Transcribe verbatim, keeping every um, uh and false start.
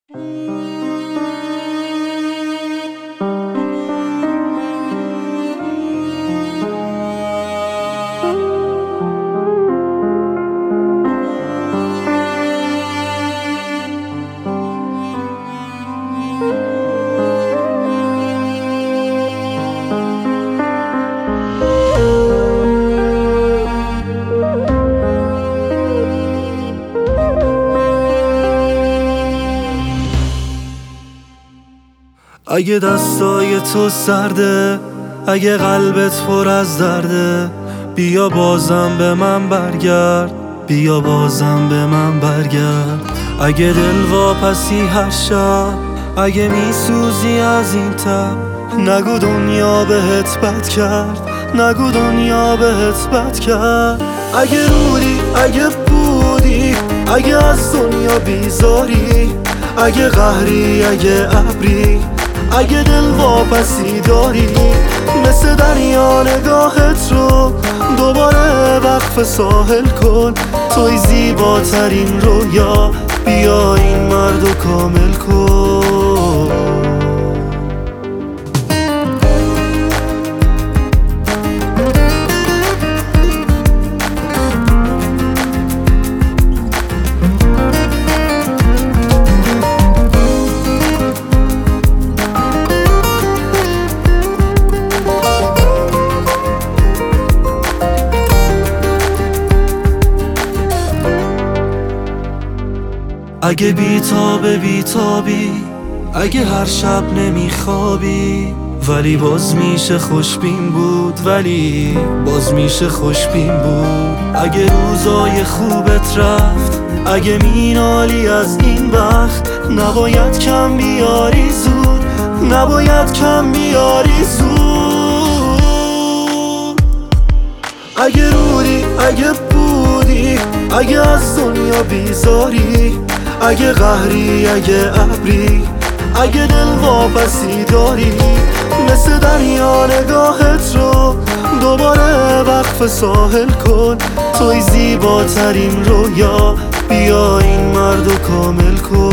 اگه دستای تو سرده، اگه قلبت پر از درده، بیا بازم به من برگرد، بیا بازم به من برگرد. اگه دل واپسی هر شب، اگه میسوزی از این تب، نگو دنیا بهت بد کرد، نگو دنیا بهت بد کرد. اگه روری، اگه بودی، اگه از دنیا بیزاری، اگه قهری، اگه ابری، اگه دل واپسی داری، مثل دریا نگاهت رو دوباره وقف ساحل کن. توی زیباترین رویا، بیا این مردو کامل کن. اگه بیتابه بیتابی، اگه هر شب نمیخوابی، ولی باز میشه خوشبین بود، ولی باز میشه خوشبین بود. اگه روزای خوبت رفت، اگه مینالی از این وقت، نباید کم بیاری زود، نباید کم بیاری زود. اگه روری، اگه بودی، اگه از دنیا بیزاری، اگه قهری، اگه ابری، اگه دل واپسی داری، مثل دریا نگاهت رو دوباره وقف ساحل کن. توی زیباترین رویا، بیا این مردو کامل کن.